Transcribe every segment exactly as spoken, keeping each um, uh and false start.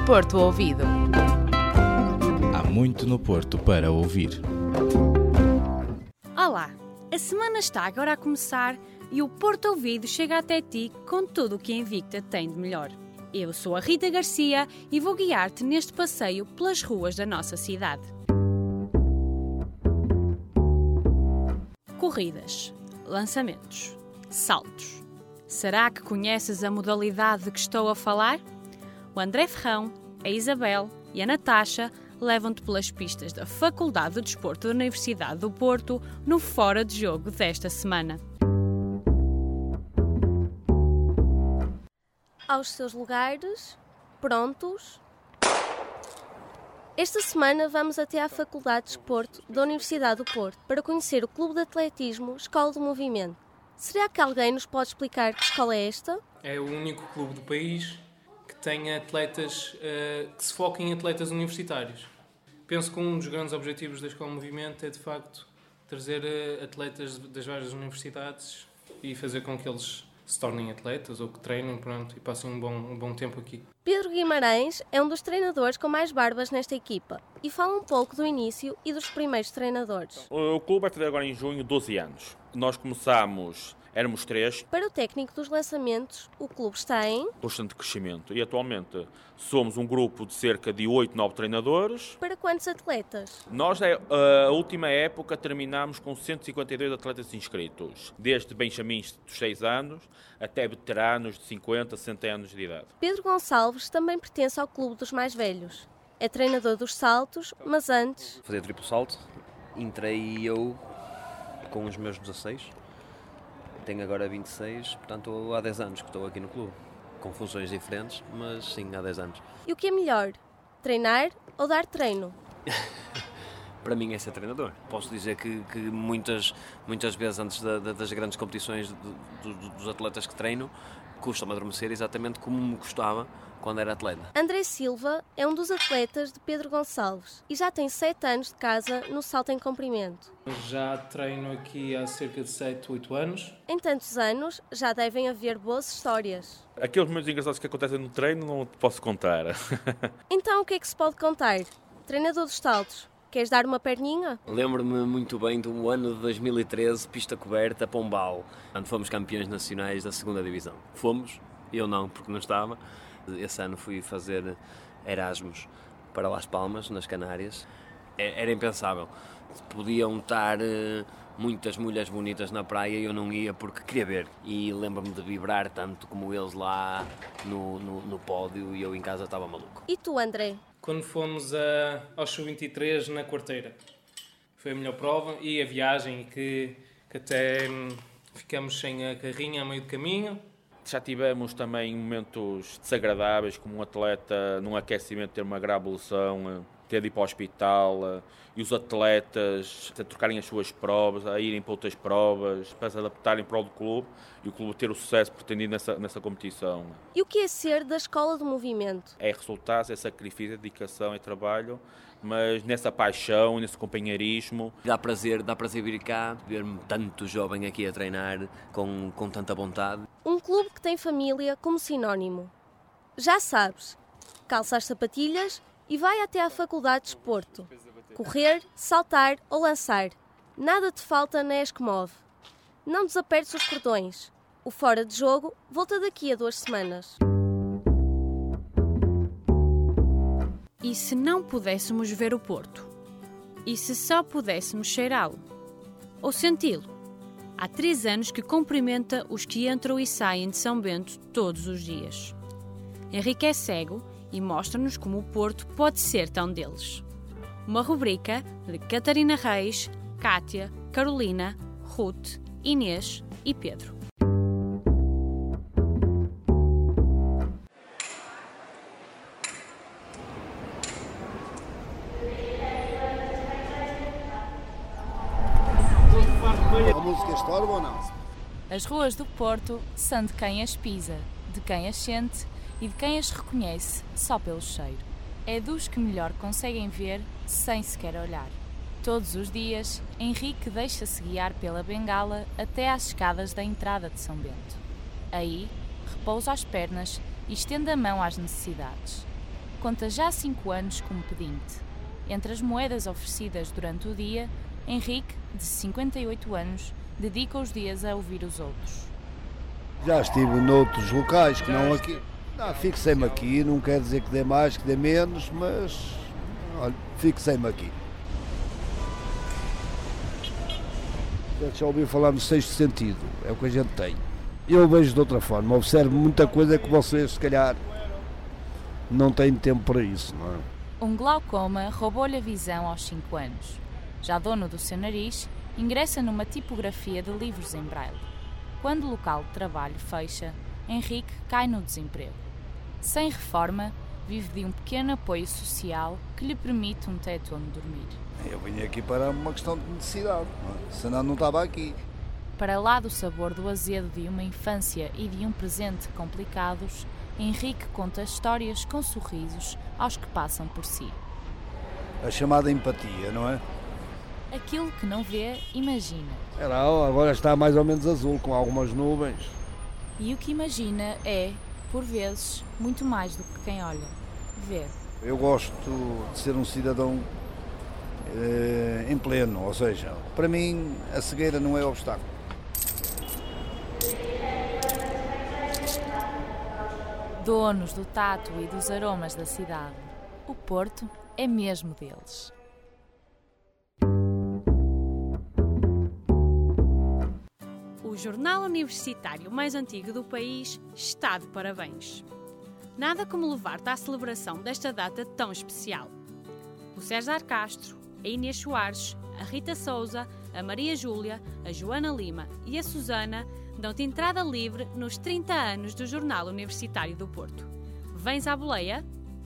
Porto Ouvido. Há muito no Porto para ouvir. Olá, a semana está agora a começar e o Porto Ouvido chega até ti com tudo o que a Invicta tem de melhor. Eu sou a Rita Garcia e vou guiar-te neste passeio pelas ruas da nossa cidade. Corridas, lançamentos, saltos. Será que conheces a modalidade de que estou a falar? O André Ferrão, a Isabel e a Natasha levam-te pelas pistas da Faculdade de Desporto da Universidade do Porto no Fora de Jogo desta semana. Aos seus lugares, prontos. Esta semana vamos até à Faculdade de Desporto da Universidade do Porto para conhecer o Clube de Atletismo Escola do Movimento. Será que alguém nos pode explicar que escola é esta? É o único clube do país que tem atletas, uh, que se foca em atletas universitários. Penso que um dos grandes objetivos da Escola Movimento é, de facto, trazer uh, atletas das várias universidades e fazer com que eles se tornem atletas ou que treinem, pronto, e passem um bom, um bom tempo aqui. Pedro Guimarães é um dos treinadores com mais barbas nesta equipa e fala um pouco do início e dos primeiros treinadores. O clube vai fazer agora em junho doze anos. Nós começámos, éramos três. Para o técnico dos lançamentos, o clube está em Constante crescimento e atualmente somos um grupo de cerca de oito, nove treinadores. Para quantos atletas? Nós, a última época, terminámos com cento e cinquenta e dois atletas inscritos, desde benjamins dos seis anos até veteranos de cinquenta, sessenta anos de idade. Pedro Gonçalves também pertence ao clube dos mais velhos. É treinador dos saltos, mas antes... Fazia triplo salto, entrei eu com os meus dezasseis, tenho agora vinte e seis, portanto há dez anos que estou aqui no clube, com funções diferentes, mas sim, há dez anos. E o que é melhor, treinar ou dar treino? Para mim é ser treinador. Posso dizer que, que muitas, muitas vezes antes da, da, das grandes competições do, do, dos atletas que treino, custa-me adormecer exatamente como me custava quando era atleta. André Silva é um dos atletas de Pedro Gonçalves e já tem sete anos de casa no salto em comprimento. Já treino aqui há cerca de sete, oito anos. Em tantos anos, já devem haver boas histórias. Aqueles momentos engraçados que acontecem no treino não te posso contar. Então o que é que se pode contar? Treinador dos saltos, queres dar uma perninha? Lembro-me muito bem do ano de dois mil e treze, pista coberta, Pombal, onde fomos campeões nacionais da segunda divisão. Fomos, eu não, porque não estava. Esse ano fui fazer Erasmus para Las Palmas, nas Canárias. Era impensável. Podiam estar muitas mulheres bonitas na praia e eu não ia porque queria ver. E lembro-me de vibrar tanto como eles lá no, no, no pódio e eu em casa estava maluco. E tu, André? Quando fomos a, aos sub vinte e três na quarteira. Foi a melhor prova e a viagem que, que até hum, ficamos sem a carrinha a meio do caminho. Já tivemos também momentos desagradáveis, como um atleta num aquecimento ter uma grave lesão, ter de ir para o hospital, e os atletas a trocarem as suas provas, a irem para outras provas, para se adaptarem para o do clube e o clube ter o sucesso pretendido nessa, nessa competição. E o que é ser da Escola do Movimento? É resultados, é sacrifício, é dedicação, é trabalho, mas nessa paixão, nesse companheirismo. Dá prazer, dá prazer vir cá, ver-me tanto jovem aqui a treinar com, com tanta vontade. Um clube que tem família como sinónimo. Já sabes, calça as sapatilhas e vai até à Faculdade de Desporto. Correr, saltar ou lançar. Nada te falta na Escmove. Não desapertes os cordões. O Fora de Jogo volta daqui a duas semanas. E se não pudéssemos ver o Porto? E se só pudéssemos cheirá-lo? Ou senti-lo? Há três anos que cumprimenta os que entram e saem de São Bento todos os dias. Henrique é cego e mostra-nos como o Porto pode ser tão deles. Uma rubrica de Catarina Reis, Cátia, Carolina, Ruth, Inês e Pedro. A música estorba ou não? As ruas do Porto são de quem as pisa, de quem as sente e de quem as reconhece só pelo cheiro. É dos que melhor conseguem ver sem sequer olhar. Todos os dias, Henrique deixa-se guiar pela bengala até às escadas da entrada de São Bento. Aí, repousa as pernas e estende a mão às necessidades. conta já cinco anos como pedinte. Entre as moedas oferecidas durante o dia, Henrique, de cinquenta e oito anos, dedica os dias a ouvir os outros. Já estive noutros locais que não aqui. Não, fixei-me aqui, não quer dizer que dê mais, que dê menos, mas olha, fixei-me aqui. Já ouvi falar no sexto sentido, é o que a gente tem. Eu vejo de outra forma, observo muita coisa que vocês, se calhar, não têm tempo para isso, não é? Um glaucoma roubou-lhe a visão aos cinco anos. Já dono do seu nariz, ingressa numa tipografia de livros em braille. Quando o local de trabalho fecha, Henrique cai no desemprego. Sem reforma, vive de um pequeno apoio social que lhe permite um teto onde dormir. Eu vim aqui para uma questão de necessidade, não é? Senão não estava aqui. Para lá do sabor do azedo de uma infância e de um presente complicados, Henrique conta histórias com sorrisos aos que passam por si. A chamada empatia, não é? Aquilo que não vê, imagina. Era, agora está mais ou menos azul, com algumas nuvens. E o que imagina é, por vezes, muito mais do que quem olha, vê. Eu gosto de ser um cidadão eh, em pleno, ou seja, para mim a cegueira não é obstáculo. Donos do tato e dos aromas da cidade, o Porto é mesmo deles. O jornal universitário mais antigo do país está de parabéns. Nada como levar-te à celebração desta data tão especial. O César Castro, a Inês Soares, a Rita Sousa, a Maria Júlia, a Joana Lima e a Susana dão-te entrada livre nos trinta anos do Jornal Universitário do Porto. Vens à boleia?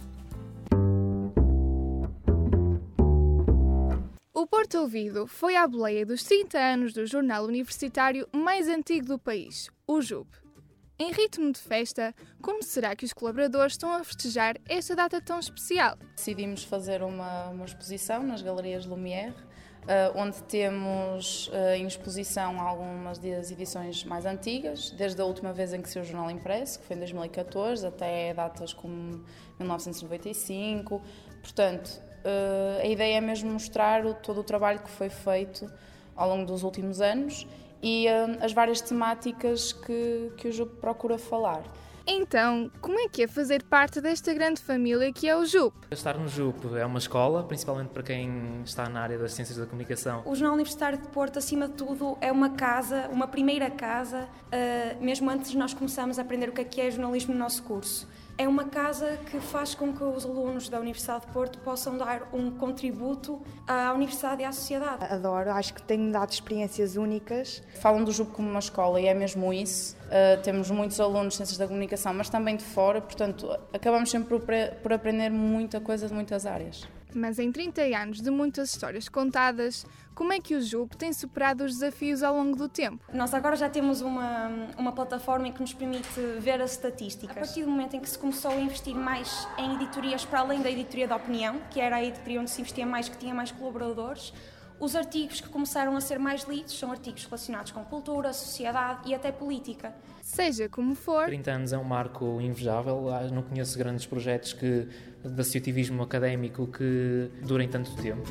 O Porto Ouvido foi à boleia dos trinta anos do jornal universitário mais antigo do país, o J U P. Em ritmo de festa, como será que os colaboradores estão a festejar esta data tão especial? Decidimos fazer uma, uma exposição nas Galerias Lumière, Uh, onde temos uh, em exposição algumas das edições mais antigas, desde a última vez em que saiu o jornal impresso, que foi em dois mil e catorze, até datas como mil novecentos e noventa e cinco. Portanto, uh, a ideia é mesmo mostrar o, todo o trabalho que foi feito ao longo dos últimos anos e uh, as várias temáticas que, que o J U P procura falar. Então, como é que é fazer parte desta grande família que é o J U P? Estar no J U P é uma escola, principalmente para quem está na área das ciências da comunicação. O Jornal Universitário de Porto, acima de tudo, é uma casa, uma primeira casa, uh, mesmo antes de nós começarmos a aprender o que é que é jornalismo no nosso curso. É uma casa que faz com que os alunos da Universidade de Porto possam dar um contributo à Universidade e à sociedade. Adoro, acho que tenho dado experiências únicas. Falam do J U P como uma escola e é mesmo isso. Uh, temos muitos alunos de Ciências da Comunicação, mas também de fora, portanto, acabamos sempre por, por aprender muita coisa de muitas áreas. Mas em trinta anos de muitas histórias contadas, como é que o J U P tem superado os desafios ao longo do tempo? Nós agora já temos uma, uma plataforma que nos permite ver as estatísticas. A partir do momento em que se começou a investir mais em editorias para além da editoria da opinião, que era a editoria onde se investia mais, que tinha mais colaboradores, os artigos que começaram a ser mais lidos são artigos relacionados com cultura, sociedade e até política. Seja como for... trinta anos é um marco invejável. Não conheço grandes projetos que, de associativismo académico que durem tanto tempo.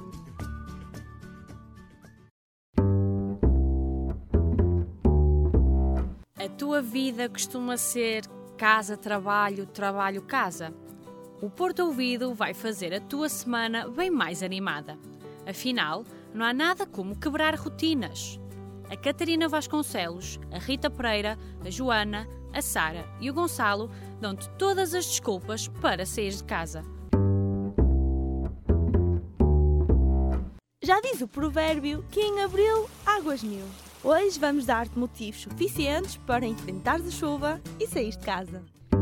A tua vida costuma ser casa-trabalho, trabalho-casa. O Porto Ouvido vai fazer a tua semana bem mais animada. Afinal, não há nada como quebrar rotinas. A Catarina Vasconcelos, a Rita Pereira, a Joana, a Sara e o Gonçalo dão-te todas as desculpas para sair de casa. Já diz o provérbio que em abril águas mil. Hoje vamos dar-te motivos suficientes para enfrentar a chuva e sair de casa.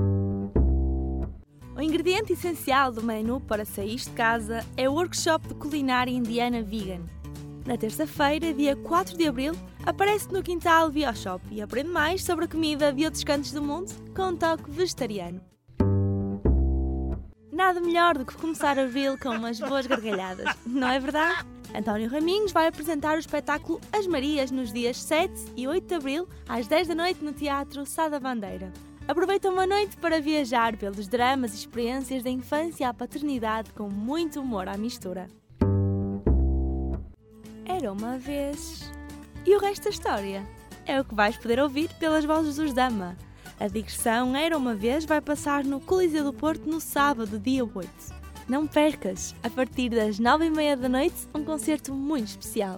O ingrediente essencial do menu para sair de casa é o workshop de culinária indiana vegan. Na terça-feira, dia quatro de abril, aparece no Quintal Bioshop e aprende mais sobre a comida de outros cantos do mundo com um toque vegetariano. Nada melhor do que começar abril com umas boas gargalhadas, não é verdade? António Raminhos vai apresentar o espetáculo As Marias nos dias sete e oito de abril, às dez da noite, no Teatro Sá da Bandeira. Aproveita uma noite para viajar pelos dramas e experiências da infância à paternidade com muito humor à mistura. Era uma vez... E o resto da história? É o que vais poder ouvir pelas vozes dos Dama. A digressão Era uma vez vai passar no Coliseu do Porto no sábado, dia oito. Não percas, a partir das nove e meia da noite, um concerto muito especial.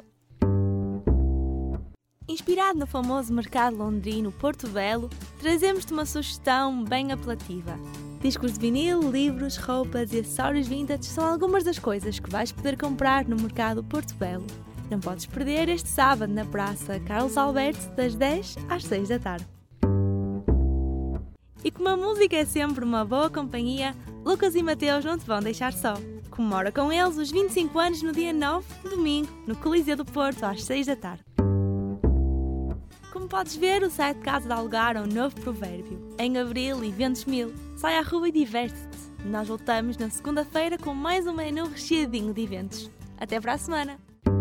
Inspirado no famoso mercado londrino Porto Belo, trazemos-te uma sugestão bem apelativa. Discos de vinil, livros, roupas e acessórios vintage são algumas das coisas que vais poder comprar no mercado Porto Belo. Não podes perder este sábado na Praça Carlos Alberto, das dez às seis da tarde. E como a música é sempre uma boa companhia, Lucas e Mateus não te vão deixar só. Comemora com eles os vinte e cinco anos no dia nove, domingo, no Coliseu do Porto, às seis da tarde. Como podes ver, o site de Casa de Algar é um novo provérbio. Em abril, eventos mil. Sai à rua e diverte-te. Nós voltamos na segunda-feira com mais um menu recheadinho de eventos. Até para a semana!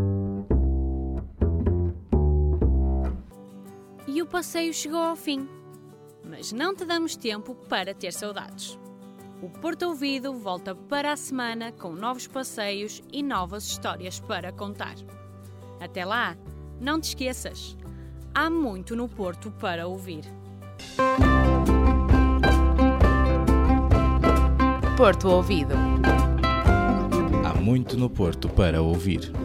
E o passeio chegou ao fim. Mas não te damos tempo para ter saudades. O Porto Ouvido volta para a semana com novos passeios e novas histórias para contar. Até lá, não te esqueças, há muito no Porto para ouvir. Porto Ouvido. Há muito no Porto para ouvir.